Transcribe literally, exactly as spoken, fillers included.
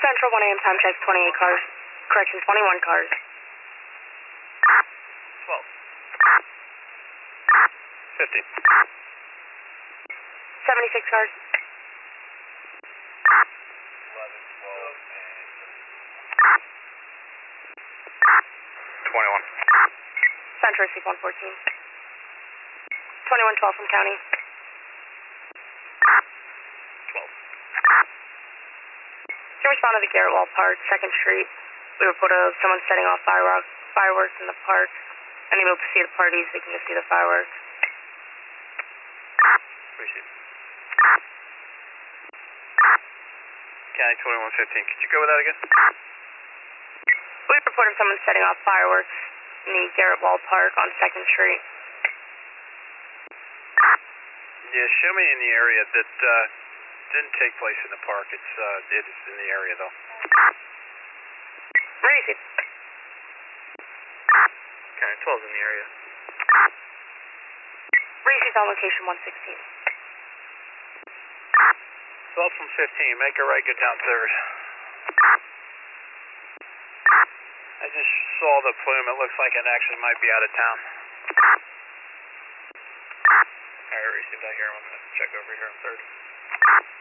Central one A M time check, twenty-eight cars. Correction, twenty-one cars. twelve. fifteen. seventy-six cars. eleven, twelve, and twenty-one. Central, seat one fourteen. twenty-one twelve from county. twelve. Can you respond to the Garrett Wall Park, second Street? We report of someone setting off fireworks, fireworks in the park. Unable to see the parties, they can just see the fireworks. Appreciate it. County twenty-one fifteen, could you go with that again? We report of someone setting off fireworks in the Garrett Wall Park on second Street. Yeah, show me in the area that uh, didn't take place in the park. It's uh, it is in the area though. Where is it? County twelve is in the area. Reese's on location one sixteen. twelve from fifteen, make a right, get down third. I just saw the plume, it looks like it actually might be out of town. Alright, received, I hear him, I'm going to check over here on third.